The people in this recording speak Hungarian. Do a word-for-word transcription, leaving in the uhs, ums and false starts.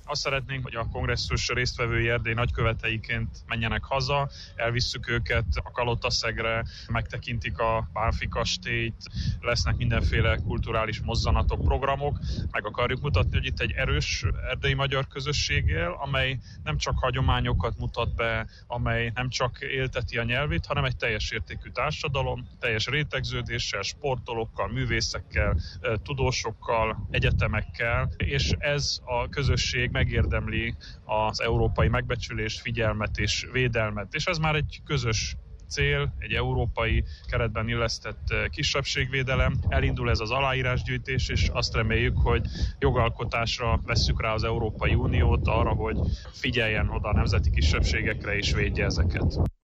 Azt szeretnénk, hogy a kongresszus résztvevői Erdély nagyköveteiként menjenek haza, elvisszük őket a Kalotaszegre, megtekintik a Bánffy kastélyt, lesznek mindenféle kulturális mozzanatok, programok, meg akarjuk mutatni, hogy itt egy erős erdélyi magyar közösséggel, amely nem csak hagyományokat mutat be, amely nem csak élteti a nyelvét, hanem egy teljes értékű társadalom, teljes rétegződéssel, sportolókkal, művészekkel, tudósokkal, egyetemekkel, és ez a közösség megérdemli az európai megbecsülést, figyelmet és védelmet, és ez már egy közös cél, egy európai keretben illesztett kisebbségvédelem. Elindul ez az aláírásgyűjtés, és azt reméljük, hogy jogalkotásra vesszük rá az Európai Uniót arra, hogy figyeljen oda a nemzeti kisebbségekre és védje ezeket.